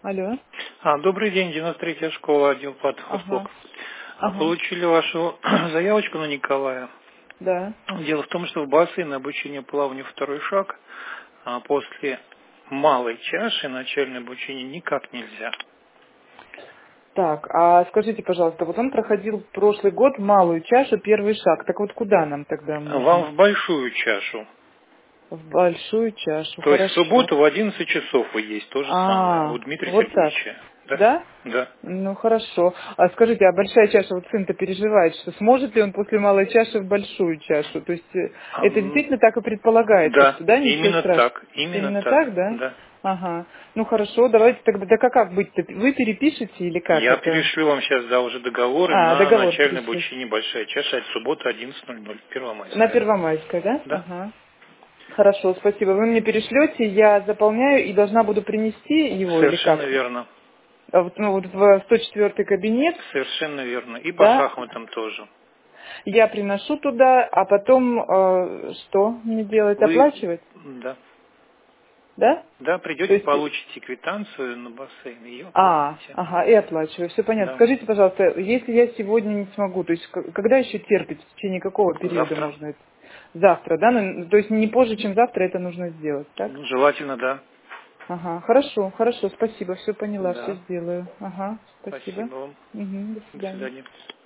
Алло. Добрый день, 93-я школа, отдел платных услуг. Ага. Ага. Получили вашу заявочку на Николая. Да. Дело в том, что в бассейн обучение плаванию второй шаг, после малой чаши начальное обучение никак нельзя. Так, а скажите, пожалуйста, вот он проходил прошлый год малую чашу, первый шаг. Так вот куда нам тогда Вам нужно? в большую чашу. В большую чашу, То есть в хорошо. субботу в 11 часов вы есть, то же самое, у Дмитрия Вот так. Сергеевича. Да? Да? Да. Ну хорошо. А скажите, а большая чаша, вот сын-то переживает, что сможет ли он после малой чаши в большую чашу? То есть это действительно так и предполагается, Да, что да, ничего именно страшного. так, именно Именно так, так, да? да. Ага. Ну хорошо, давайте тогда, да как быть-то? Вы перепишете или как Я это? перешлю вам сейчас, да, уже договоры на Договор начальное перешлите. обучение «Большая чаша» от субботы 11:00, На Первомайская. Первомайской, да? Да, Ага. Хорошо, спасибо. Вы мне перешлете, я заполняю и должна буду принести его или совершенно как? верно, Вот в 104 кабинет, совершенно верно. И по да? шахматам тоже. Я приношу туда, а потом что мне делать? Вы, Оплачивать? да, Да? да, То придете, есть, получите квитанцию на бассейн, ее оплатите. ага, и оплачиваю. Все понятно. Да, Скажите, пожалуйста, если я сегодня не смогу, то есть когда еще терпеть, в течение какого периода завтра. можно это? Завтра, да? Ну, то есть не позже, чем завтра это нужно сделать, так? Ну, желательно, да. Ага, хорошо, хорошо, спасибо, все поняла, все Да, сделаю. Ага, спасибо. спасибо вам. Угу, до До свидания. свидания.